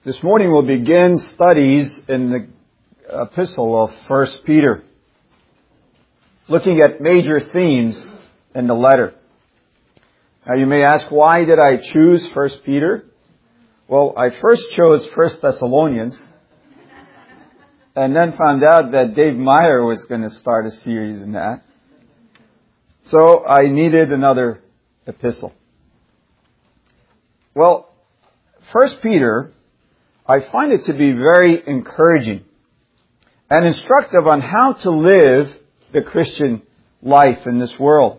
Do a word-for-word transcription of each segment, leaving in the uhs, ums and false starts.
This morning we'll begin studies in the epistle of First Peter, looking at major themes in the letter. Now you may ask, why did I choose First Peter? Well, I first chose First Thessalonians, and then found out that Dave Meyer was going to start a series in that. So I needed another epistle. Well, First Peter, I find it to be very encouraging and instructive on how to live the Christian life in this world.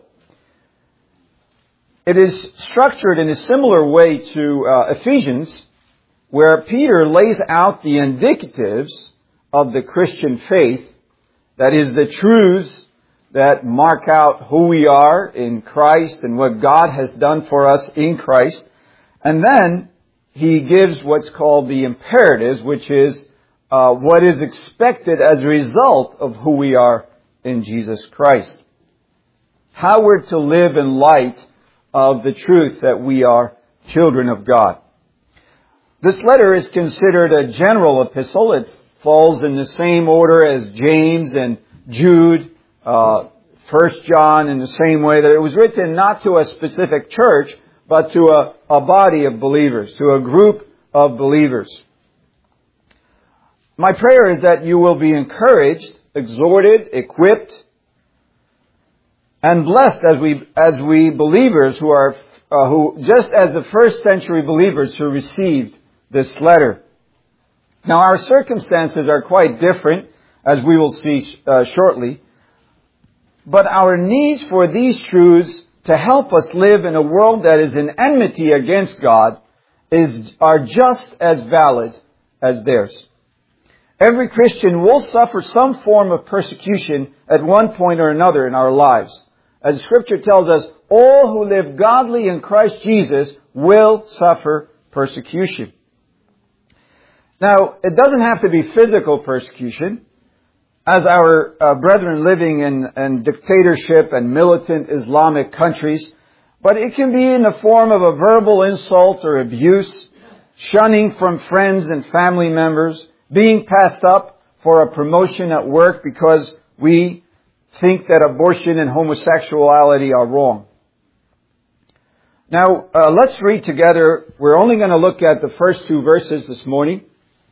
It is structured in a similar way to uh, Ephesians, where Peter lays out the indicatives of the Christian faith, that is, the truths that mark out who we are in Christ and what God has done for us in Christ. And then he gives what's called the imperatives, which is uh, what is expected as a result of who we are in Jesus Christ. How we're to live in light of the truth that we are children of God. This letter is considered a general epistle. It falls in the same order as James and Jude, uh, First John, in the same way that it was written not to a specific church, but to a, a body of believers, to a group of believers. My prayer is that you will be encouraged, exhorted, equipped, and blessed as we as we believers who are uh, who just as the first century believers who received this letter. Now, our circumstances are quite different, as we will see uh, shortly, but our needs for these truths to help us live in a world that is in enmity against God is are just as valid as theirs. Every Christian will suffer some form of persecution at one point or another in our lives. As Scripture tells us, all who live godly in Christ Jesus will suffer persecution. Now, it doesn't have to be physical persecution. As our uh, brethren living in, in dictatorship and militant Islamic countries, but it can be in the form of a verbal insult or abuse, shunning from friends and family members, being passed up for a promotion at work because we think that abortion and homosexuality are wrong. Now, uh, let's read together. We're only going to look at the first two verses this morning.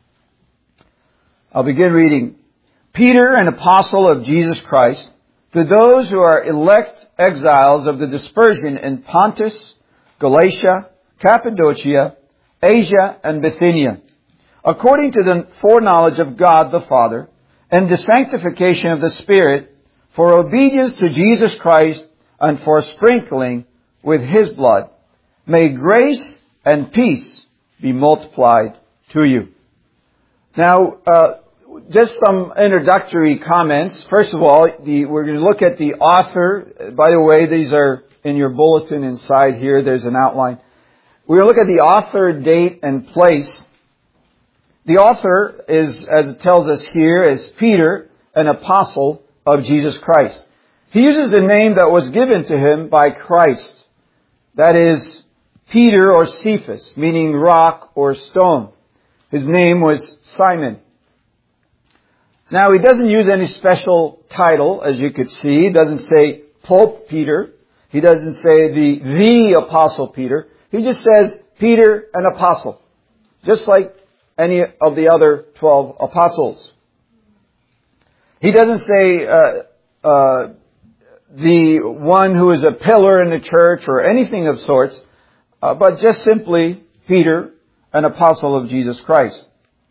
I'll begin reading. Peter, an apostle of Jesus Christ, to those who are elect exiles of the dispersion in Pontus, Galatia, Cappadocia, Asia, and Bithynia, according to the foreknowledge of God the Father, and the sanctification of the Spirit, for obedience to Jesus Christ, and for sprinkling with His blood, may grace and peace be multiplied to you. Now, uh, just some introductory comments. First of all, the, we're going to look at the author. By the way, these are in your bulletin inside here. There's an outline. We're going to look at the author, date, and place. The author is, as it tells us here, is Peter, an apostle of Jesus Christ. He uses a name that was given to him by Christ. That is Peter or Cephas, meaning rock or stone. His name was Simon. Now, he doesn't use any special title, as you could see. He doesn't say Pope Peter. He doesn't say the, the Apostle Peter. He just says Peter, an apostle. Just like any of the other twelve apostles. He doesn't say uh, uh, the one who is a pillar in the church or anything of sorts, uh, but just simply Peter, an apostle of Jesus Christ.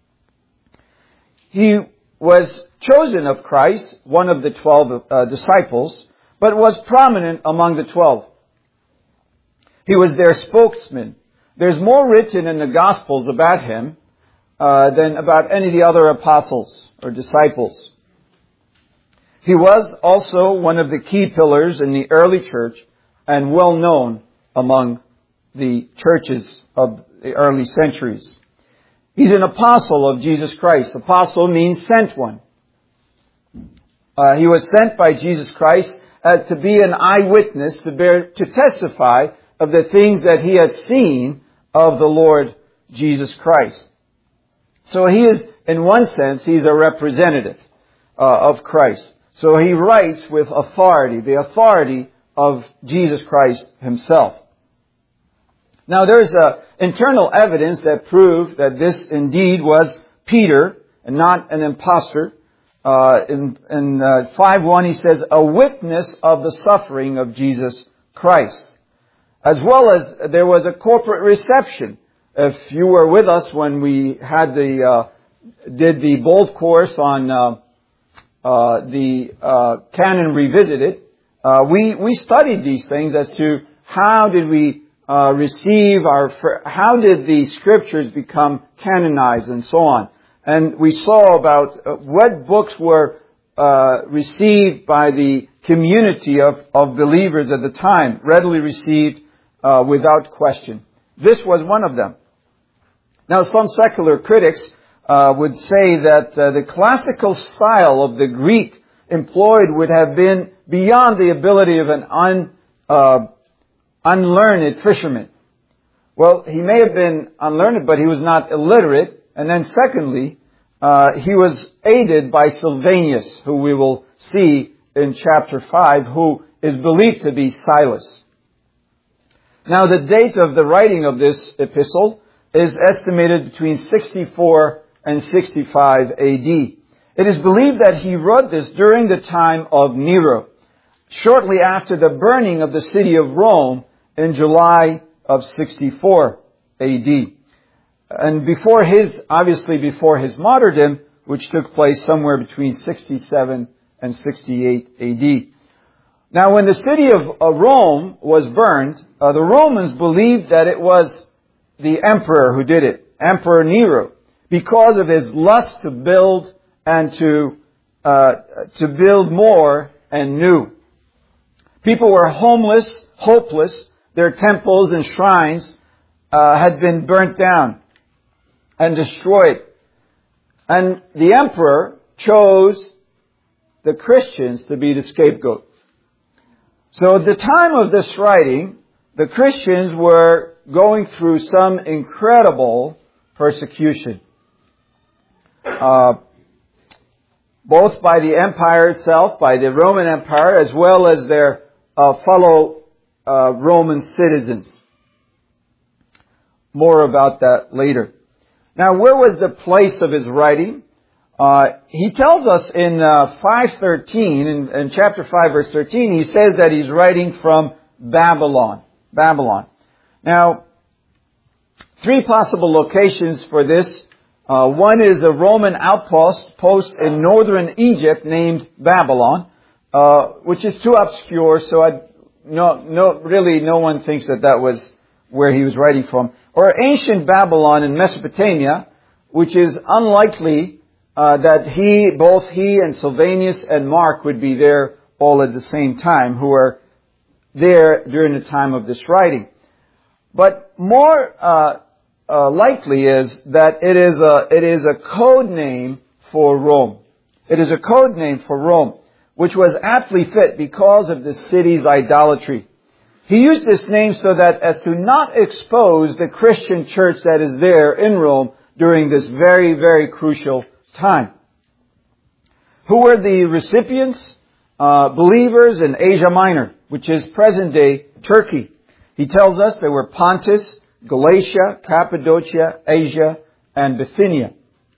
He was chosen of Christ, one of the twelve uh, disciples, but was prominent among the twelve. He was their spokesman. There's more written in the Gospels about him uh, than about any of the other apostles or disciples. He was also one of the key pillars in the early church and well known among the churches of the early centuries. He's an apostle of Jesus Christ. Apostle means sent one. Uh, he was sent by Jesus Christ uh, to be an eyewitness, to bear, to testify of the things that he had seen of the Lord Jesus Christ. So he is, in one sense, he's a representative uh, of Christ. So he writes with authority, the authority of Jesus Christ himself. Now there's uh, internal evidence that prove that this indeed was Peter and not an impostor. Uh, in in uh, five one he says, a witness of the suffering of Jesus Christ. As well as there was a corporate reception. If you were with us when we had the, uh, did the Bold course on, uh, uh, the, uh, Canon Revisited, uh, we, we studied these things as to how did we, uh, receive our, how did the scriptures become canonized and so on. And we saw about uh, what books were, uh, received by the community of, of believers at the time, readily received, uh, without question. This was one of them. Now, some secular critics uh, would say that uh, the classical style of the Greek employed would have been beyond the ability of an un, uh, unlearned fisherman. Well, he may have been unlearned, but he was not illiterate. And then secondly, uh, he was aided by Sylvanus, who we will see in chapter five, who is believed to be Silas. Now, the date of the writing of this epistle is estimated between sixty-four and sixty-five A D. It is believed that he wrote this during the time of Nero, shortly after the burning of the city of Rome in July of sixty-four A D. And before his, obviously before his martyrdom, which took place somewhere between sixty-seven and sixty-eight A D. Now, when the city of Rome was burned, uh, the Romans believed that it was the emperor who did it, Emperor Nero, because of his lust to build and to uh, to build more and new. People were homeless, hopeless. Their temples and shrines uh, had been burnt down and destroyed. And the emperor chose the Christians to be the scapegoat. So at the time of this writing, the Christians were going through some incredible persecution. Uh, both by the empire itself, by the Roman Empire, as well as their uh, fellow uh, Roman citizens. More about that later. Now, where was the place of his writing? Uh, he tells us in uh, five thirteen, in, in chapter five, verse thirteen, he says that he's writing from Babylon. Babylon. Now, three possible locations for this. Uh, one is a Roman outpost post in northern Egypt named Babylon, uh, which is too obscure, so I, no, no, really no one thinks that that was where he was writing from. Or ancient Babylon in Mesopotamia, which is unlikely uh, that he, both he and Sylvanus and Mark would be there all at the same time, who are there during the time of this writing. But more uh, uh, likely is that it is a it is a code name for Rome. It is a code name for Rome, which was aptly fit because of the city's idolatry. He used this name so that as to not expose the Christian church that is there in Rome during this very, very crucial time. Who were the recipients? Uh, believers in Asia Minor, which is present-day Turkey. He tells us there were Pontus, Galatia, Cappadocia, Asia, and Bithynia.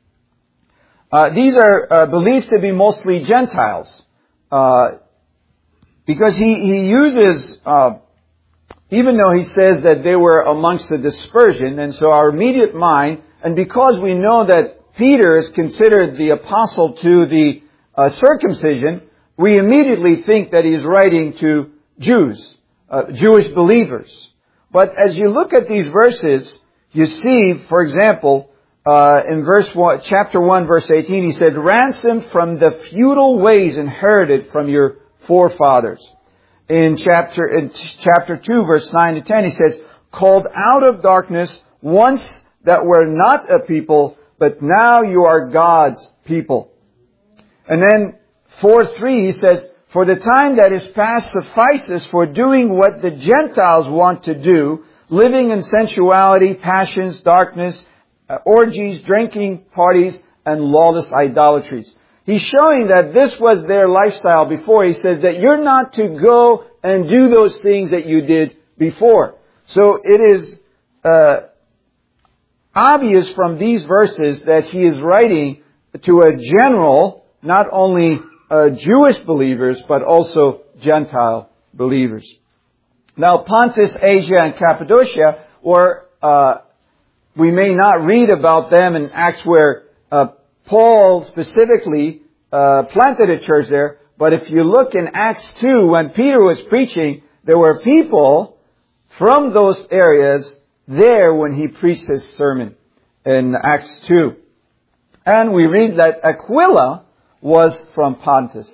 Uh, these are uh, believed to be mostly Gentiles, uh, because he, he uses, uh, even though he says that they were amongst the dispersion, and so our immediate mind, and because we know that Peter is considered the apostle to the uh, circumcision, we immediately think that he's writing to Jews, uh, Jewish believers. But as you look at these verses, you see, for example, uh, in verse one, chapter one, verse eighteen, he said, "Ransomed from the feudal ways inherited from your forefathers." In chapter in chapter two, verse nine to ten, he says, "Called out of darkness, once that were not a people, but now you are God's people." And then four three, he says, "For the time that is past suffices for doing what the Gentiles want to do, living in sensuality, passions, darkness, uh, orgies, drinking parties, and lawless idolatries. He's showing that this was their lifestyle before. He says that you're not to go and do those things that you did before. So it is uh, obvious from these verses that he is writing to a general, not only uh, Jewish believers, but also Gentile believers. Now, Pontus, Asia, and Cappadocia were, uh, we may not read about them in Acts where uh, Paul specifically uh, planted a church there, but if you look in Acts two, when Peter was preaching, there were people from those areas there when he preached his sermon in Acts two. And we read that Aquila was from Pontus.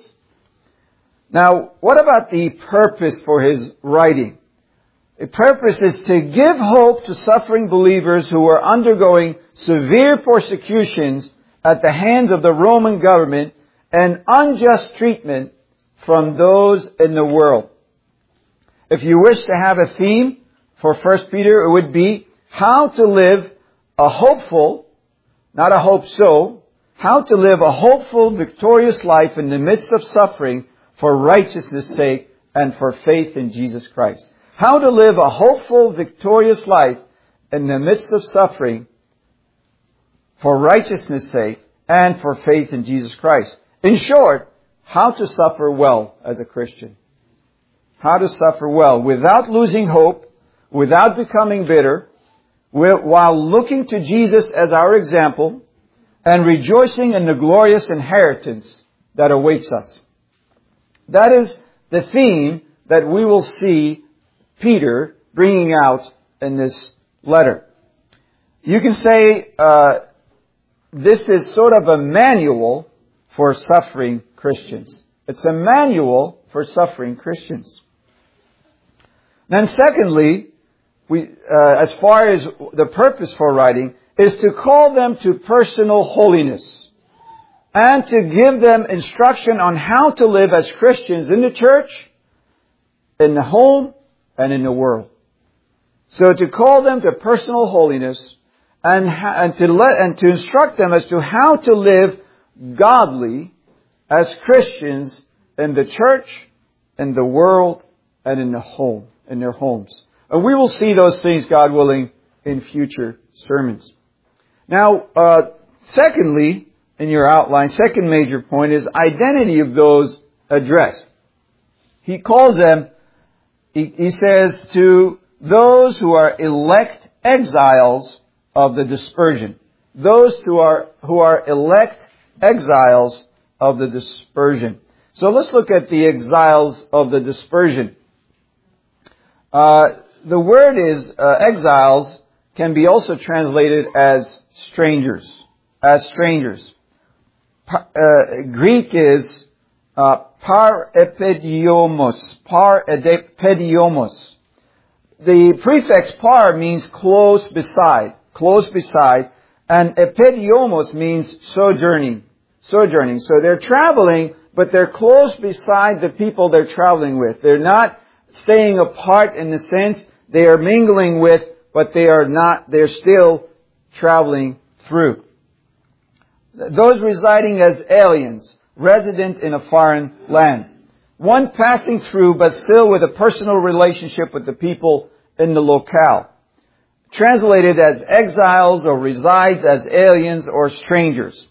Now, what about the purpose for his writing? The purpose is to give hope to suffering believers who are undergoing severe persecutions at the hands of the Roman government and unjust treatment from those in the world. If you wish to have a theme for First Peter, it would be how to live a hopeful, not a hope so, how to live a hopeful, victorious life in the midst of suffering for righteousness' sake and for faith in Jesus Christ. How to live a hopeful, victorious life in the midst of suffering for righteousness' sake and for faith in Jesus Christ. In short, how to suffer well as a Christian. How to suffer well without losing hope, without becoming bitter, while looking to Jesus as our example and rejoicing in the glorious inheritance that awaits us. That is the theme that we will see Peter bringing out in this letter. You can say uh, this is sort of a manual for suffering Christians. It's a manual for suffering Christians. Then secondly, we, uh, as far as the purpose for writing, is to call them to personal holiness and to give them instruction on how to live as Christians in the church, in the home, and in the world. So to call them to personal holiness and, and to let, and to instruct them as to how to live godly as Christians in the church, in the world, and in the home, in their homes. And we will see those things, God willing, in future sermons. Now, uh, secondly, in your outline, second major point is identity of those addressed. He calls them, he, he says, to those who are elect exiles of the dispersion. Those who are, who are elect exiles of the dispersion. So let's look at the exiles of the dispersion. Uh, the word is, uh, exiles can be also translated as strangers. As strangers. Uh, Greek is, uh, par epediomos. Par epediomos. The prefix par means close beside. Close beside. And epediomos means sojourning. Sojourning. So they're traveling, but they're close beside the people they're traveling with. They're not staying apart in the sense they are mingling with, but they are not, they're still traveling through. Those residing as aliens, resident in a foreign land. One passing through, but still with a personal relationship with the people in the locale. Translated as exiles or resides as aliens or strangers.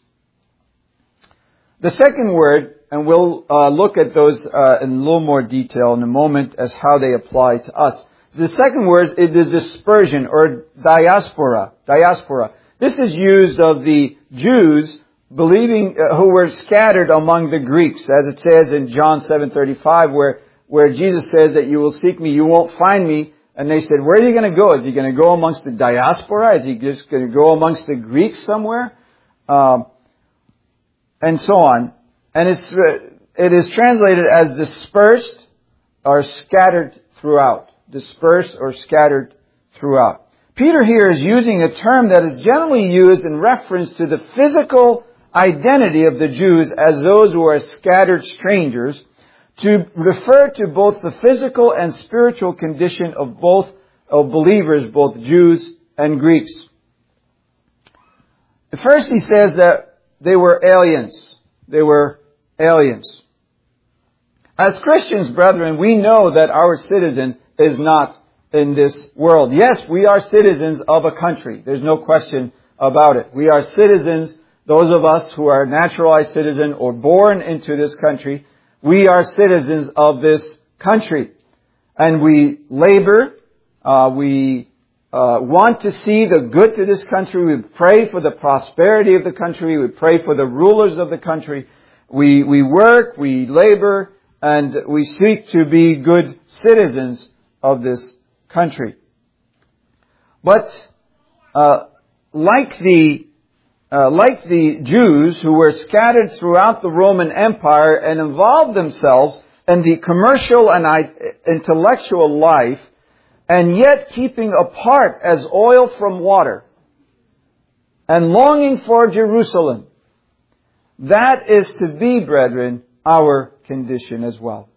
The second word, and we'll uh, look at those uh, in a little more detail in a moment as how they apply to us. The second word is the dispersion or diaspora. Diaspora. This is used of the Jews believing uh, who were scattered among the Greeks, as it says in John seven thirty-five, where where Jesus says that you will seek me, you won't find me. And they said, where are you going to go? Is he going to go amongst the diaspora? Is he just going to go amongst the Greeks somewhere? Um, and so on. And it's uh, it is translated as dispersed or scattered throughout. Dispersed or scattered throughout. Peter here is using a term that is generally used in reference to the physical identity of the Jews as those who are scattered strangers, to refer to both the physical and spiritual condition of both of believers, both Jews and Greeks. First he says that they were aliens. They were aliens. As Christians, brethren, we know that our citizen is not in this world. Yes, we are citizens of a country. There's no question about it. We are citizens, those of us who are naturalized citizen or born into this country, we are citizens of this country. And we labor, uh, we uh, want to see the good to this country. We pray for the prosperity of the country. We pray for the rulers of the country. We, we work, we labor, and we seek to be good citizens of this country. But, uh, like the, uh, like the Jews who were scattered throughout the Roman Empire and involved themselves in the commercial and intellectual life, and yet keeping apart as oil from water, and longing for Jerusalem, that is to be, brethren, our condition as well.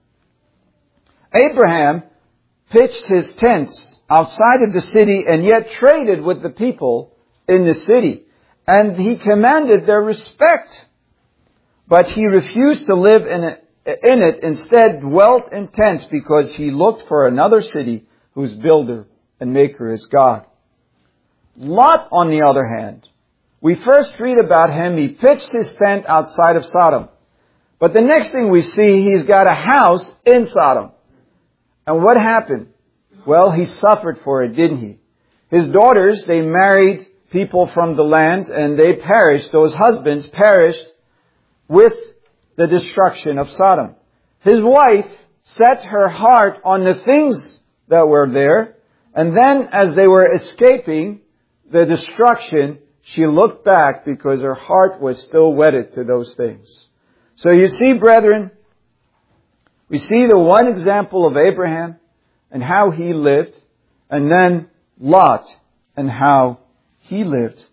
Abraham pitched his tents outside of the city and yet traded with the people in the city. And he commanded their respect. But he refused to live in it, in it, instead dwelt in tents because he looked for another city whose builder and maker is God. Lot, on the other hand, we first read about him, he pitched his tent outside of Sodom. But the next thing we see, he's got a house in Sodom. And what happened? Well, he suffered for it, didn't he? His daughters, they married people from the land and they perished, those husbands perished with the destruction of Sodom. His wife set her heart on the things that were there, and then as they were escaping the destruction, she looked back because her heart was still wedded to those things. So you see, brethren, we see the one example of Abraham and how he lived, and then Lot and how he lived.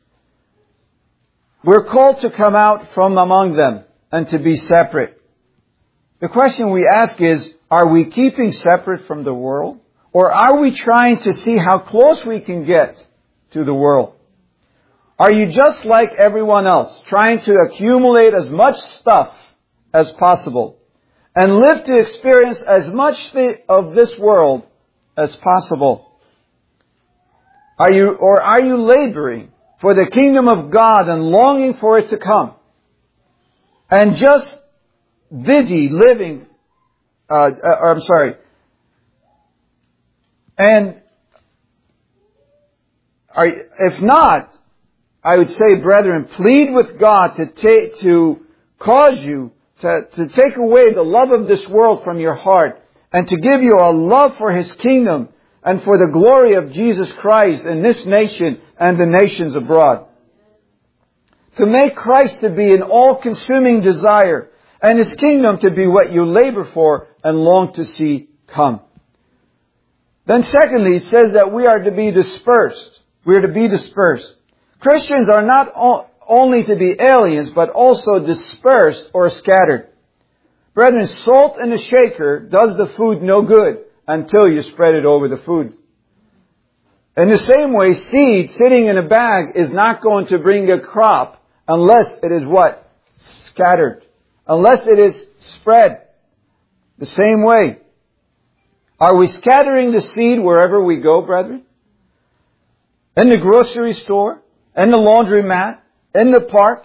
We're called to come out from among them and to be separate. The question we ask is, are we keeping separate from the world? Or are we trying to see how close we can get to the world? Are you just like everyone else, trying to accumulate as much stuff as possible and live to experience as much of this world as possible? Are you, or are you laboring for the kingdom of God and longing for it to come? And just busy living, uh, or I'm sorry, and are, if not, I would say, brethren, plead with God to take, to cause you to, to take away the love of this world from your heart and to give you a love for His kingdom and for the glory of Jesus Christ in this nation and the nations abroad. To make Christ to be an all-consuming desire and His kingdom to be what you labor for and long to see come. Then secondly, it says that we are to be dispersed. We are to be dispersed. Christians are not only to be aliens, but also dispersed or scattered. Brethren, salt in a shaker does the food no good until you spread it over the food. In the same way, seed sitting in a bag is not going to bring a crop unless it is what? Scattered. Unless it is spread. The same way. Are we scattering the seed wherever we go, brethren? In the grocery store? In the laundromat? In the park?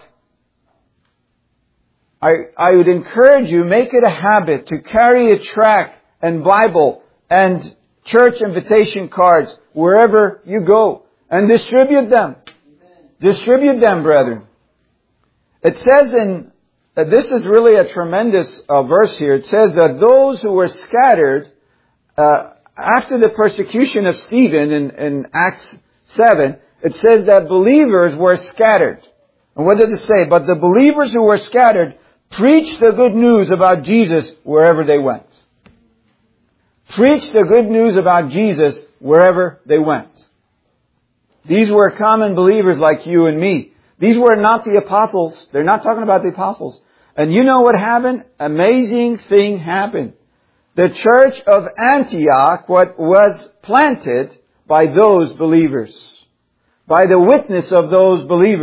I, I would encourage you, make it a habit to carry a tract and Bible and church invitation cards wherever you go. And distribute them. Amen. Distribute them, brethren. It says in, uh, this is really a tremendous uh, verse here. It says that those who were scattered, uh, after the persecution of Stephen in, in Acts seven, it says that believers were scattered. And what did it say? But the believers who were scattered preached the good news about Jesus wherever they went. Preached the good news about Jesus wherever they went. These were common believers like you and me. These were not the apostles. They're not talking about the apostles. And you know what happened? Amazing thing happened. The church of Antioch, what was planted by those believers. By the witness of those believers.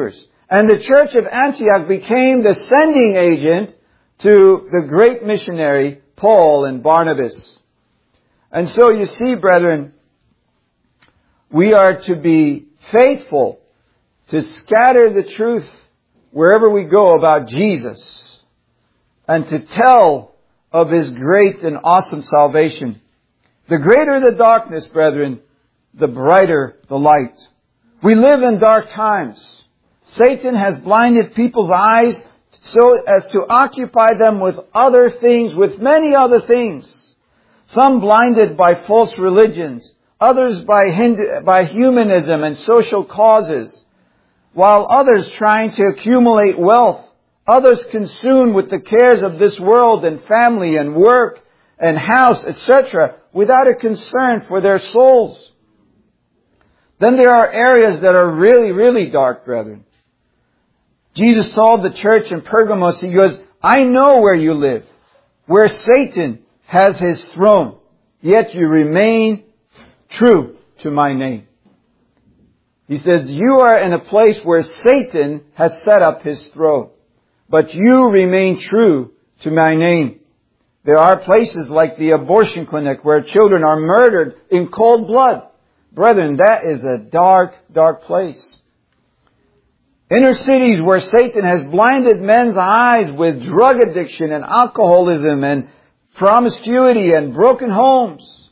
And the church of Antioch became the sending agent to the great missionary Paul and Barnabas. And so you see, brethren, we are to be faithful to scatter the truth wherever we go about Jesus and to tell of His great and awesome salvation. The greater the darkness, brethren, the brighter the light. We live in dark times. Satan has blinded people's eyes so as to occupy them with other things, with many other things. Some blinded by false religions, others by Hindu, by humanism and social causes, while others trying to accumulate wealth, others consumed with the cares of this world and family and work and house, et cetera, without a concern for their souls. Then there are areas that are really, really dark, brethren. Jesus told the church in Pergamos, He goes, I know where you live, where Satan has his throne, yet you remain true to my name. He says, you are in a place where Satan has set up his throne, but you remain true to my name. There are places like the abortion clinic where children are murdered in cold blood. Brethren, that is a dark, dark place. Inner cities where Satan has blinded men's eyes with drug addiction and alcoholism and promiscuity and broken homes.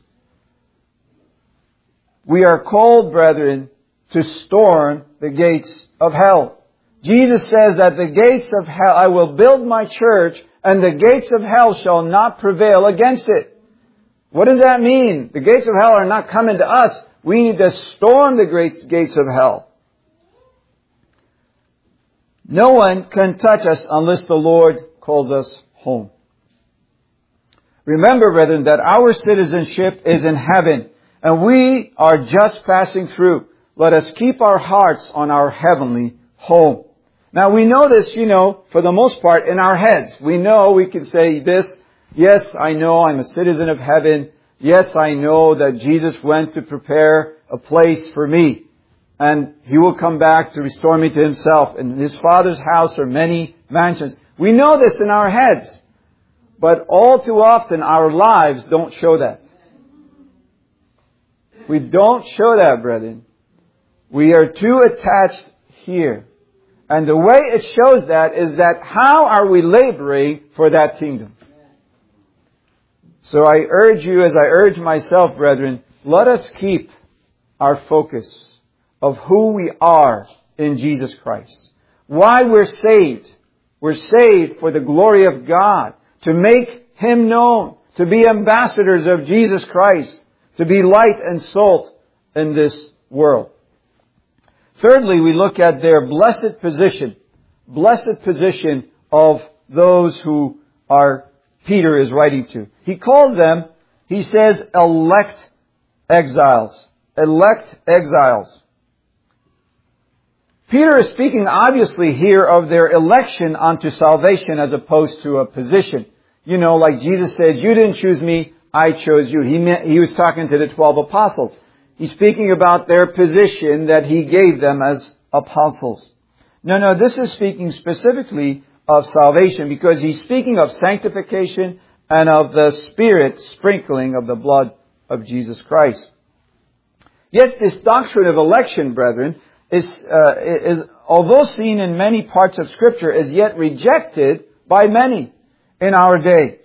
We are called, brethren, to storm the gates of hell. Jesus says that the gates of hell, I will build my church, and the gates of hell shall not prevail against it. What does that mean? The gates of hell are not coming to us. We need to storm the great gates of hell. No one can touch us unless the Lord calls us home. Remember, brethren, that our citizenship is in heaven, and we are just passing through. Let us keep our hearts on our heavenly home. Now, we know this, you know, for the most part, in our heads. We know we can say this, yes, I know I'm a citizen of heaven. Yes, I know that Jesus went to prepare a place for me. And He will come back to restore me to Himself. In His Father's house are many mansions. We know this in our heads. But all too often our lives don't show that. We don't show that, brethren. We are too attached here. And the way it shows that is that how are we laboring for that kingdom? So I urge you, as I urge myself, brethren, let us keep our focus of who we are in Jesus Christ. Why we're saved. We're saved for the glory of God, to make Him known, to be ambassadors of Jesus Christ, to be light and salt in this world. Thirdly, we look at their blessed position, blessed position of those who are Peter is writing to. He called them, he says, elect exiles. Elect exiles. Peter is speaking obviously here of their election unto salvation as opposed to a position. You know, like Jesus said, you didn't choose me, I chose you. He meant, he was talking to the twelve apostles. He's speaking about their position that He gave them as apostles. No, no, this is speaking specifically of salvation because He's speaking of sanctification and of the Spirit sprinkling of the blood of Jesus Christ. Yet this doctrine of election, brethren, is, uh, is, although seen in many parts of Scripture, is yet rejected by many in our day.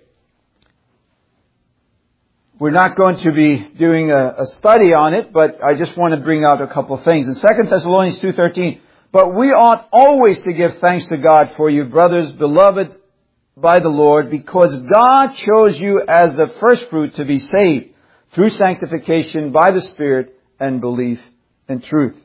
We're not going to be doing a, a study on it, but I just want to bring out a couple of things. In Second Thessalonians two thirteen, but we ought always to give thanks to God for you, brothers, beloved by the Lord, because God chose you as the first fruit to be saved through sanctification by the Spirit and belief in truth.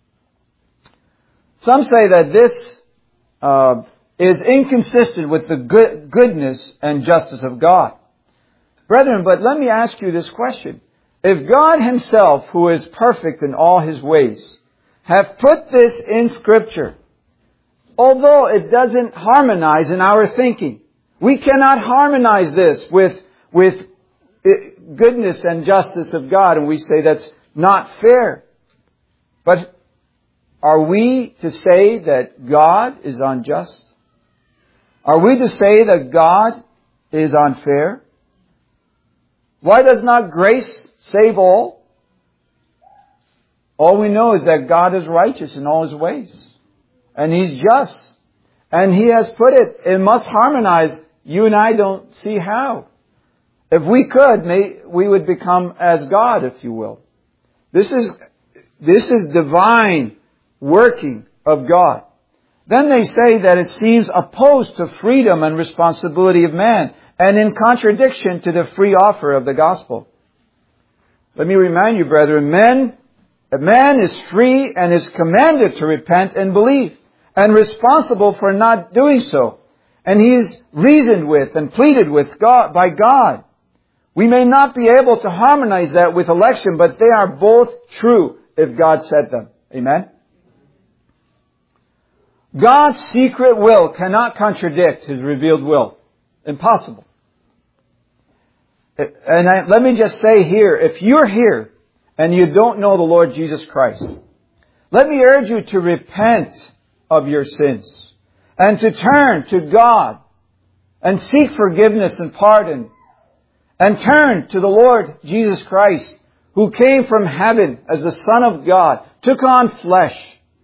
Some say that this uh, is inconsistent with the good, goodness and justice of God. Brethren, but let me ask you this question. If God Himself, who is perfect in all His ways, have put this in Scripture, although it doesn't harmonize in our thinking, we cannot harmonize this with, with goodness and justice of God, and we say that's not fair. But are we to say that God is unjust? Are we to say that God is unfair? Why does not grace save all? All we know is that God is righteous in all His ways. And He's just. And He has put it, it must harmonize. You and I don't see how. If we could, may, we would become as God, if you will. This is, this is divine working of God. Then they say that it seems opposed to freedom and responsibility of man, and in contradiction to the free offer of the gospel. Let me remind you, brethren, men, a man is free and is commanded to repent and believe, and responsible for not doing so. And he is reasoned with and pleaded with God, by God. We may not be able to harmonize that with election, but they are both true if God said them. Amen? God's secret will cannot contradict His revealed will. Impossible. And I, let me just say here, if you're here and you don't know the Lord Jesus Christ, let me urge you to repent of your sins and to turn to God and seek forgiveness and pardon and turn to the Lord Jesus Christ, who came from heaven as the Son of God, took on flesh,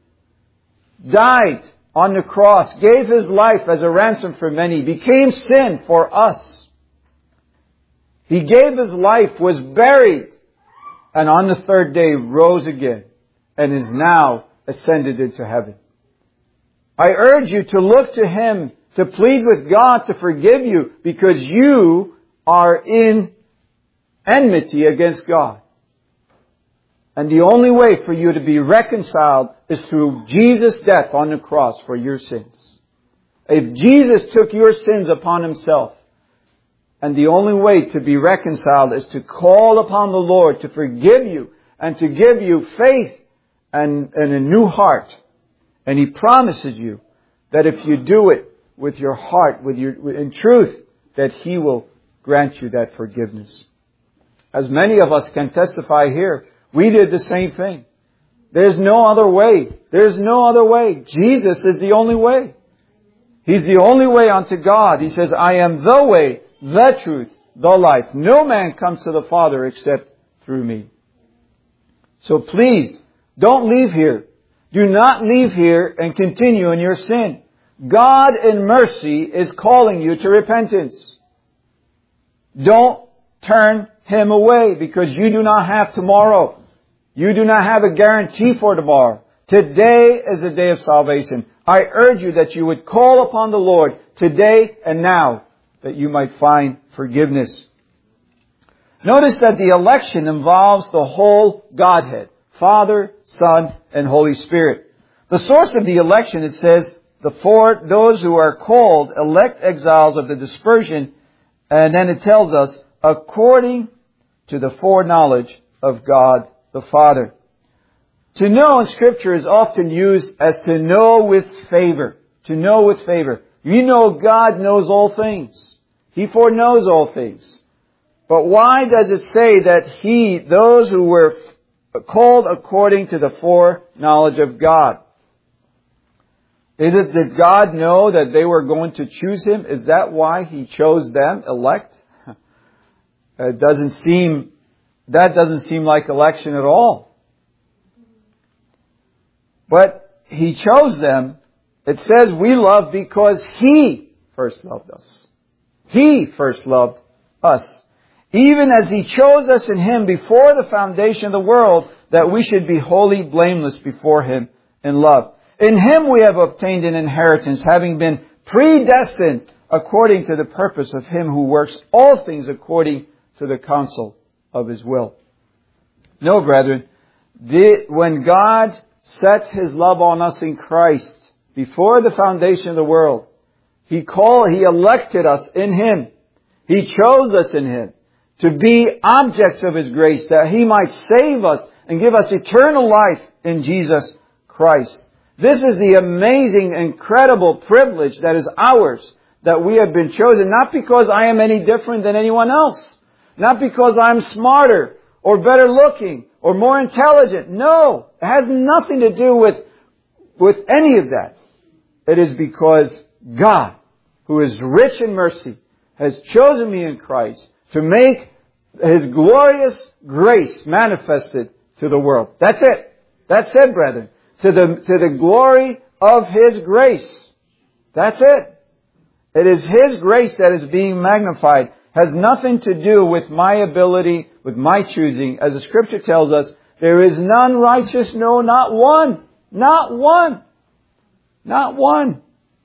died on the cross, gave His life as a ransom for many, became sin for us. He gave His life, was buried, and on the third day rose again, and is now ascended into heaven. I urge you to look to Him, to plead with God to forgive you, because you are in enmity against God. And the only way for you to be reconciled is through Jesus' death on the cross for your sins. If Jesus took your sins upon Himself, and the only way to be reconciled is to call upon the Lord to forgive you and to give you faith and, and a new heart. And He promises you that if you do it with your heart, with your, in truth, that He will grant you that forgiveness. As many of us can testify here, we did the same thing. There's no other way. There's no other way. Jesus is the only way. He's the only way unto God. He says, I am the way, the truth, the life. No man comes to the Father except through me. So please, don't leave here. Do not leave here and continue in your sin. God in mercy is calling you to repentance. Don't turn Him away, because you do not have tomorrow. You do not have a guarantee for tomorrow. Today is the day of salvation. I urge you that you would call upon the Lord today and now, that you might find forgiveness. Notice that the election involves the whole Godhead, Father, Son, and Holy Spirit. The source of the election, it says, the four, those who are called elect exiles of the dispersion, and then it tells us, according to the foreknowledge of God the Father. To know in Scripture is often used as to know with favor. To know with favor. You know God knows all things. He foreknows all things. But why does it say that He, those who were called according to the foreknowledge of God? Is it that God know that they were going to choose Him? Is that why He chose them, elect? It doesn't seem, that doesn't seem like election at all. But He chose them. It says we love because He first loved us. He first loved us. Even as He chose us in Him before the foundation of the world, that we should be wholly blameless before Him in love. In Him we have obtained an inheritance, having been predestined according to the purpose of Him who works all things according to the counsel of His will. No, brethren, the, when God set His love on us in Christ before the foundation of the world, He called, He elected us in Him. He chose us in Him to be objects of His grace, that He might save us and give us eternal life in Jesus Christ. This is the amazing, incredible privilege that is ours, that we have been chosen, not because I am any different than anyone else, not because I'm smarter or better looking or more intelligent. No, it has nothing to do with with any of that, it is because God, who is rich in mercy, has chosen me in Christ to make His glorious grace manifested to the world. That's it. That's it, brethren. To the, to the glory of His grace. That's it. It is His grace that is being magnified. Has nothing to do with my ability, with my choosing. As the Scripture tells us, there is none righteous, no, not one. Not one. Not one.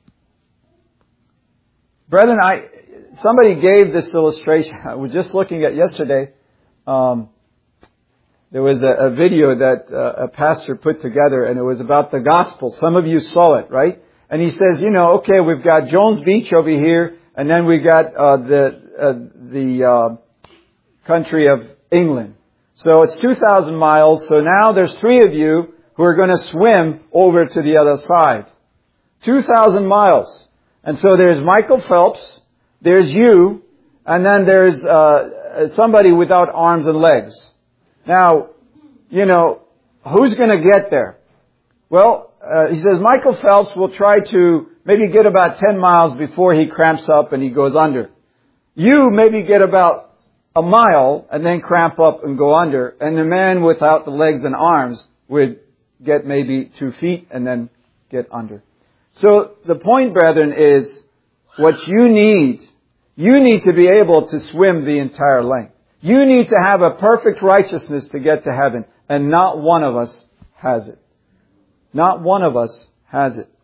Brethren, I, somebody gave this illustration. I was just looking at yesterday. Um, there was a, a video that uh, a pastor put together, and it was about the gospel. Some of you saw it, right? And he says, you know, okay, we've got Jones Beach over here, and then we got uh, the uh, the uh, country of England. So it's two thousand miles. So now there's three of you who are going to swim over to the other side. two thousand miles. And so there's Michael Phelps, there's you, and then there's uh, somebody without arms and legs. Now, you know, who's going to get there? Well, uh, he says Michael Phelps will try to maybe get about ten miles before he cramps up and he goes under. You maybe get about a mile and then cramp up and go under. And the man without the legs and arms would get maybe two feet and then get under. So the point, brethren, is what you need. You need to be able to swim the entire length. You need to have a perfect righteousness to get to heaven. And not one of us has it. Not one of us has it.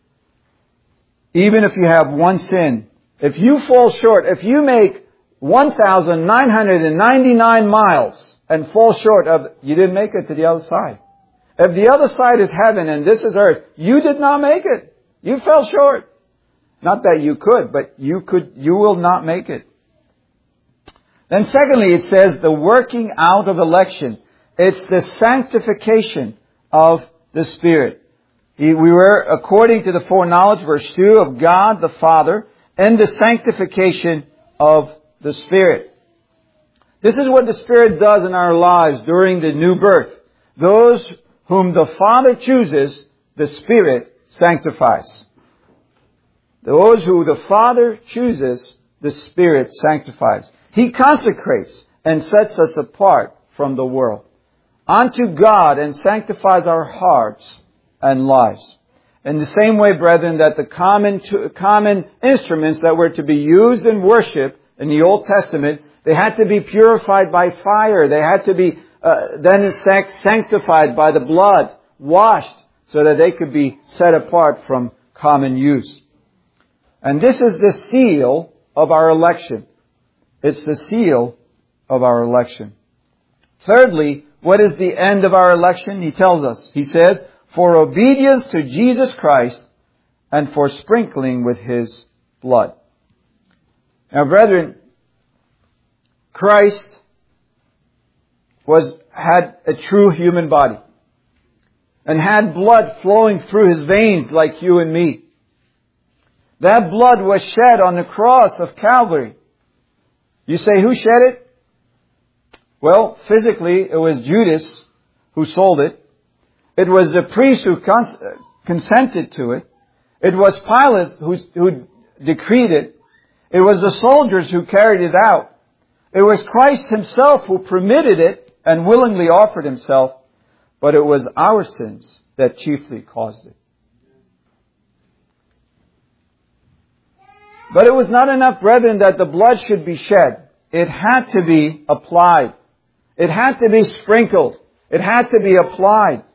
Even if you have one sin, if you fall short, if you make one thousand nine hundred ninety-nine miles and fall short of, you didn't make it to the other side. If the other side is heaven and this is earth, you did not make it. You fell short. Not that you could, but you could, you will not make it. Then secondly, it says the working out of election. It's the sanctification of the Spirit. We were, according to the foreknowledge, verse two, of God the Father, and the sanctification of the Spirit. This is what the Spirit does in our lives during the new birth. Those whom the Father chooses, the Spirit sanctifies. Those who the Father chooses, the Spirit sanctifies. He consecrates and sets us apart from the world unto God and sanctifies our hearts and lives. In the same way, brethren, that the common to, common instruments that were to be used in worship in the Old Testament, they had to be purified by fire. They had to be uh, then sanctified by the blood, washed, so that they could be set apart from common use. And this is the seal of our election. It's the seal of our election. Thirdly, what is the end of our election? He tells us, he says, for obedience to Jesus Christ and for sprinkling with His blood. Now, brethren, Christ was, had a true human body and had blood flowing through His veins like you and me. That blood was shed on the cross of Calvary. You say, who shed it? Well, physically, it was Judas who sold it. It was the priest who cons- consented to it. It was Pilate who, who decreed it. It was the soldiers who carried it out. It was Christ Himself who permitted it and willingly offered Himself. But it was our sins that chiefly caused it. But it was not enough, brethren, that the blood should be shed. It had to be applied. It had to be sprinkled. It had to be applied.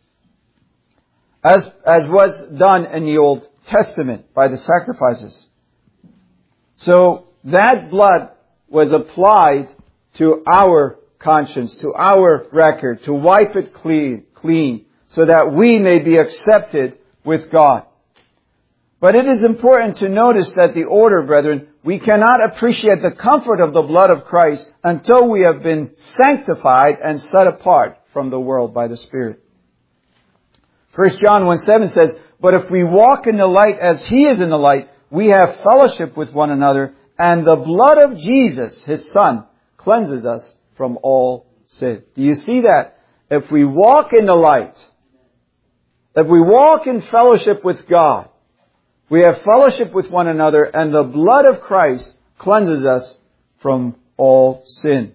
As, as was done in the Old Testament by the sacrifices. So that blood was applied to our conscience, to our record, to wipe it clean, clean, so that we may be accepted with God. But it is important to notice that the order, brethren, we cannot appreciate the comfort of the blood of Christ until we have been sanctified and set apart from the world by the Spirit. First John one seven says, but if we walk in the light as He is in the light, we have fellowship with one another, and the blood of Jesus, His Son, cleanses us from all sin. Do you see that? If we walk in the light, That we walk in fellowship with God. We have fellowship with one another, and the blood of Christ cleanses us from all sin.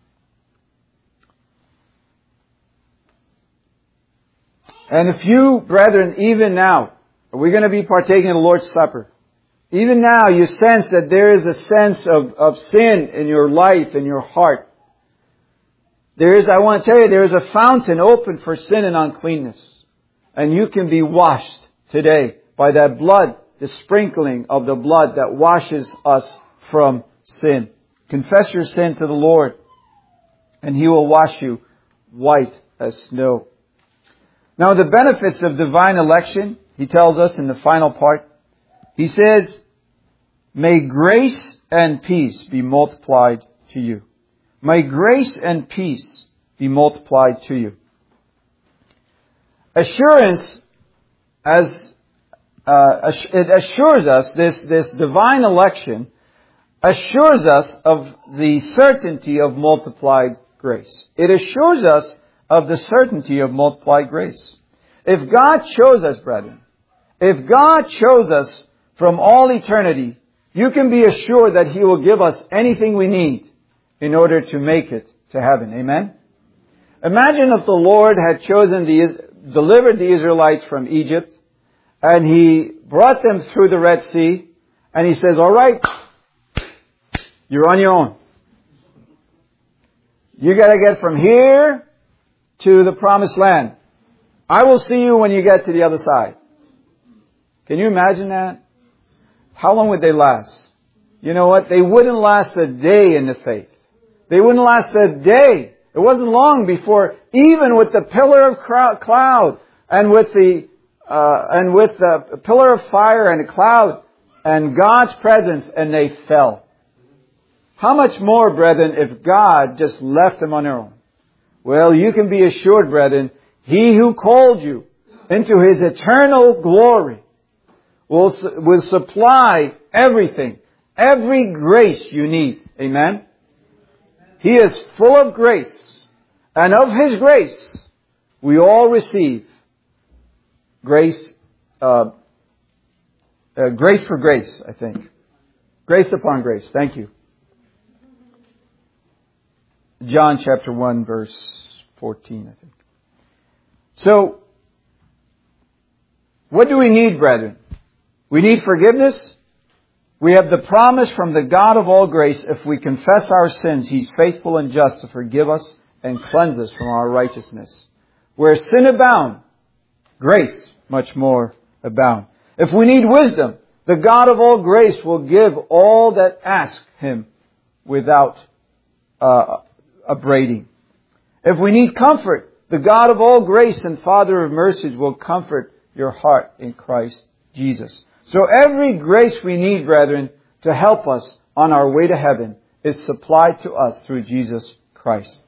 And if you, brethren, even now, we're going to be partaking of the Lord's Supper. Even now you sense that there is a sense of, of sin in your life, in your heart. There is, I want to tell you, there is a fountain open for sin and uncleanness. And you can be washed today by that blood, the sprinkling of the blood that washes us from sin. Confess your sin to the Lord, and He will wash you white as snow. Now, the benefits of divine election, He tells us in the final part. He says, may grace and peace be multiplied to you. May grace and peace be multiplied to you. Assurance, as uh, it assures us, this, this divine election assures us of the certainty of multiplied grace. It assures us of the certainty of multiplied grace. If God chose us, brethren, if God chose us from all eternity, you can be assured that He will give us anything we need in order to make it to heaven. Amen? Imagine if the Lord had chosen the, delivered the Israelites from Egypt, and He brought them through the Red Sea, and He says, all right, you're on your own. You gotta get from here to the promised land. I will see you when you get to the other side. Can you imagine that? How long would they last? You know what? They wouldn't last a day in the faith. They wouldn't last a day. It wasn't long before, even with the pillar of cloud and with the uh, and with the pillar of fire and the cloud and God's presence, and they fell. How much more, brethren, if God just left them on their own? Well, you can be assured, brethren, He who called you into His eternal glory will, will supply everything, every grace you need. Amen? He is full of grace. And of His grace, we all receive grace, uh, uh, grace for grace, I think. Grace upon grace. Thank you. John chapter one, verse fourteen, I think. So, what do we need, brethren? We need forgiveness. We have the promise from the God of all grace. If we confess our sins, He's faithful and just to forgive us and cleanse us from our righteousness. Where sin abound, grace much more abound. If we need wisdom, the God of all grace will give all that ask Him without uh, upbraiding. If we need comfort, the God of all grace and Father of mercies will comfort your heart in Christ Jesus. So every grace we need, brethren, to help us on our way to heaven is supplied to us through Jesus Christ.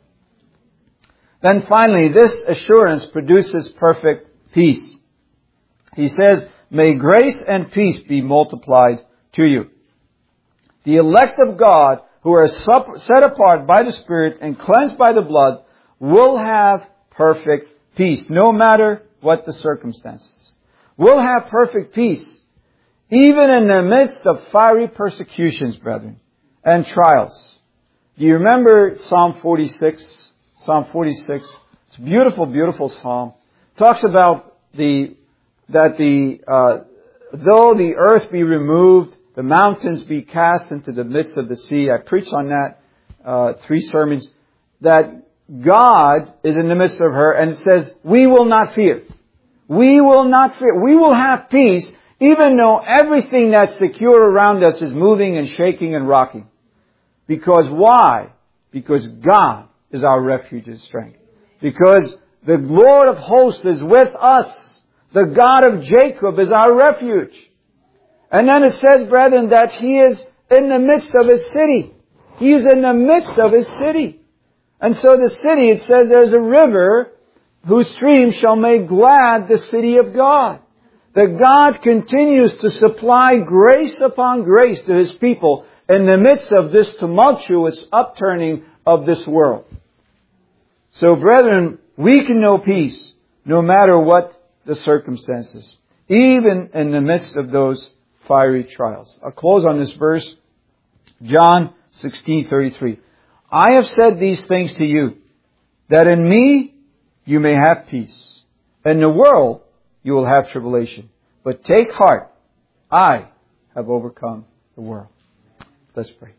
Then finally, this assurance produces perfect peace. He says, may grace and peace be multiplied to you. The elect of God, who are set apart by the Spirit and cleansed by the blood, will have perfect peace, no matter what the circumstances. We'll have perfect peace, even in the midst of fiery persecutions, brethren, and trials. Do you remember Psalm forty-six? Psalm forty-six. It's a beautiful, beautiful psalm. It talks about the that the uh, though the earth be removed, the mountains be cast into the midst of the sea. I preached on that uh, three sermons. That God is in the midst of her, and it says, we will not fear. We will not fear. We will have peace, even though everything that's secure around us is moving and shaking and rocking. Because why? Because God is our refuge and strength. Because the Lord of hosts is with us. The God of Jacob is our refuge. And then it says, brethren, that He is in the midst of His city. He is in the midst of His city. And so the city, it says, there's a river whose stream shall make glad the city of God. That God continues to supply grace upon grace to His people in the midst of this tumultuous upturning of this world. So, brethren, we can know peace no matter what the circumstances, even in the midst of those fiery trials. I'll close on this verse, John sixteen thirty-three. I have said these things to you, that in me you may have peace. In the world you will have tribulation. But take heart, I have overcome the world. Let's pray.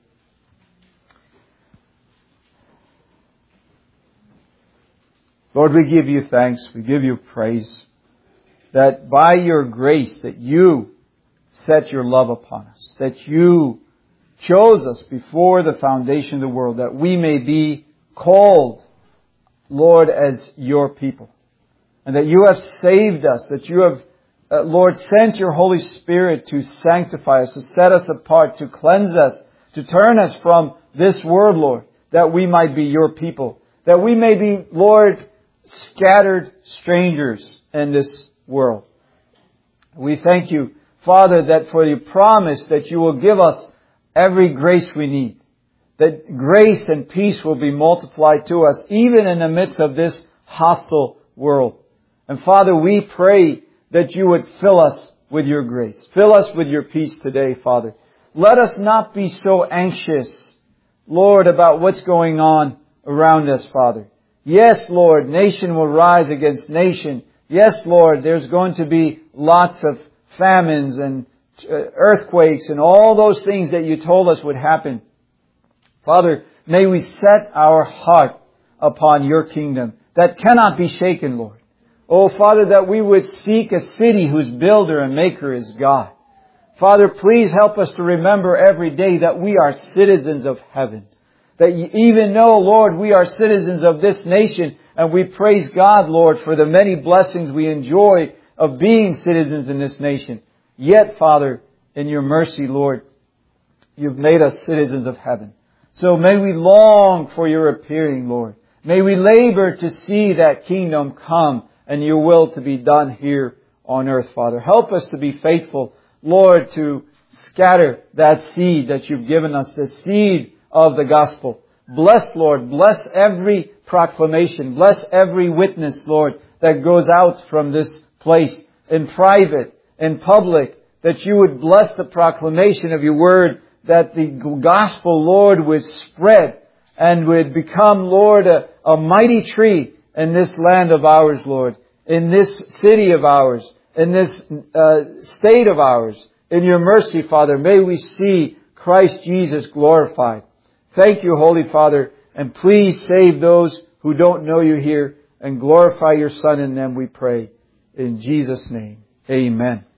Lord, we give you thanks, we give you praise, that by your grace that you set your love upon us, that you chose us before the foundation of the world, that we may be called, Lord, as your people. And that you have saved us, that you have, uh, Lord, sent your Holy Spirit to sanctify us, to set us apart, to cleanse us, to turn us from this world, Lord, that we might be your people. That we may be, Lord, scattered strangers in this world. We thank you, Father, that for your promise that you will give us every grace we need. That grace and peace will be multiplied to us, even in the midst of this hostile world. And Father, we pray that you would fill us with your grace. Fill us with your peace today, Father. Let us not be so anxious, Lord, about what's going on around us, Father. Yes, Lord, nation will rise against nation. Yes, Lord, there's going to be lots of famines and earthquakes and all those things that you told us would happen. Father, may we set our heart upon your kingdom that cannot be shaken, Lord. Oh, Father, that we would seek a city whose builder and maker is God. Father, please help us to remember every day that we are citizens of heaven. That even though, Lord, we are citizens of this nation, and we praise God, Lord, for the many blessings we enjoy of being citizens in this nation. Yet, Father, in your mercy, Lord, you've made us citizens of heaven. So may we long for your appearing, Lord. May we labor to see that kingdom come and your will to be done here on earth, Father. Help us to be faithful, Lord, to scatter that seed that you've given us, the seed of the gospel. Bless, Lord, bless every proclamation. Bless every witness, Lord, that goes out from this place in private, in public, that you would bless the proclamation of your word, that the gospel, Lord, would spread and would become, Lord, a, a mighty tree in this land of ours, Lord, in this city of ours, in this uh, state of ours. In your mercy, Father, may we see Christ Jesus glorified. Thank you, Holy Father, and please save those who don't know you here and glorify your Son in them, we pray. In Jesus' name, amen.